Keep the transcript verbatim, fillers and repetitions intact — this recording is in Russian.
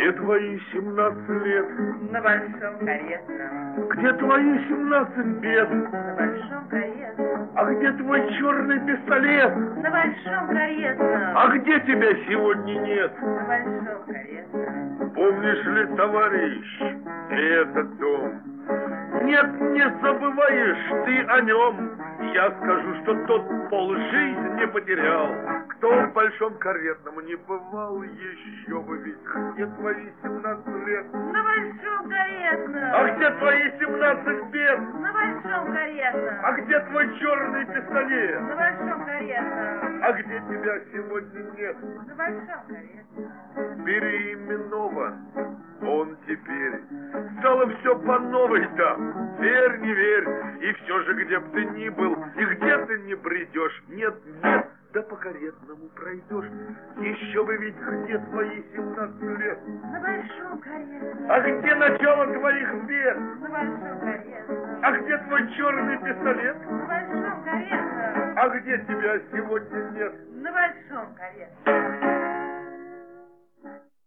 Где твои семнадцать лет? На большом каретном. Где твои семнадцать бед? На большом каретном. А где твой черный пистолет? На большом каретном. А где тебя сегодня нет? На большом каретном. Помнишь ли, товарищ, этот дом? Нет, не забываешь ты о нем. Я скажу, что тот полжизни потерял, кто в большом каретном не бывал еще бы ведь. Где твои семнадцать лет? На большом каретном. А где твои семнадцать бед? На большом каретном. А где твой черный пистолет? На большом каретном. А где тебя сегодня нет? На большом каретном. Переименован он теперь. Стало все по новой там. Верь, не верь. И все же, где б ты ни был, и где ты не бредешь, нет, нет, да по каретному пройдешь. Еще бы ведь где твои семнадцать лет? На большом каретном. А где начало твоих бед? На большом каретном. А где твой черный пистолет? На большом каретном. А где тебя сегодня нет? На большом каретном.